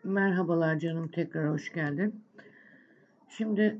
Merhabalar canım, tekrar hoş geldin. Şimdi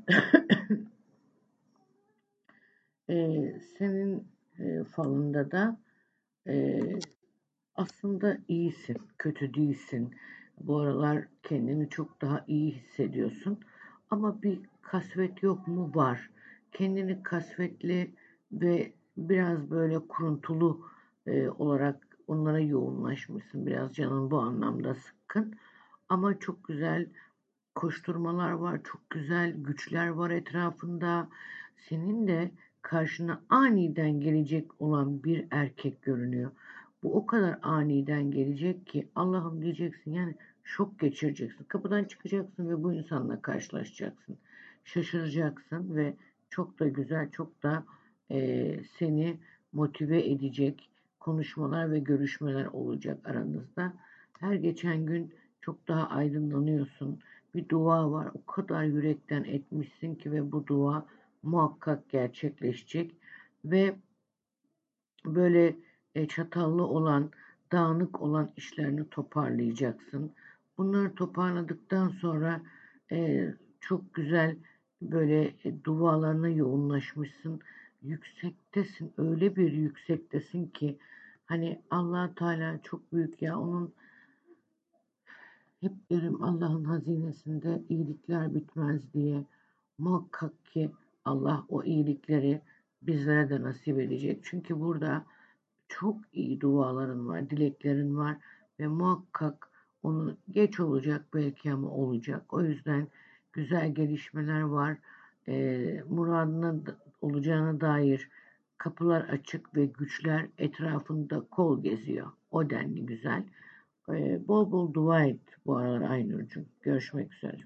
senin falında da e, aslında iyisin, kötü değilsin. Bu aralar kendini çok daha iyi hissediyorsun. Ama bir kasvet yok mu? Var. Kendini kasvetli ve biraz böyle kuruntulu olarak onlara yoğunlaşmışsın. Biraz canın bu anlamda sıkkın. Ama çok güzel koşturmalar var, çok güzel güçler var etrafında. Senin de karşına aniden gelecek olan bir erkek görünüyor. Bu o kadar aniden gelecek ki Allah'ım diyeceksin, yani şok geçireceksin. Kapıdan çıkacaksın ve bu insanla karşılaşacaksın. Şaşıracaksın ve çok da güzel, çok da seni motive edecek konuşmalar ve görüşmeler olacak aranızda. Her geçen gün çok daha aydınlanıyorsun. Bir dua var. O kadar yürekten etmişsin ki ve bu dua muhakkak gerçekleşecek ve böyle çatallı olan, dağınık olan işlerini toparlayacaksın. Bunları toparladıktan sonra çok güzel böyle dualarına yoğunlaşmışsın. Yüksektesin. Öyle bir yüksektesin ki hani Allah Teala çok büyük ya, onun hep derim Allah'ın hazinesinde iyilikler bitmez diye. Muhakkak ki Allah o iyilikleri bizlere de nasip edecek. Çünkü burada çok iyi duaların var, dileklerin var ve muhakkak onu geç olacak belki ama olacak. O yüzden güzel gelişmeler var. Muradına olacağına dair kapılar açık ve güçler etrafında kol geziyor. O denli güzel. Bol bol dua et bu aralar Aynur'cum. Görüşmek üzere.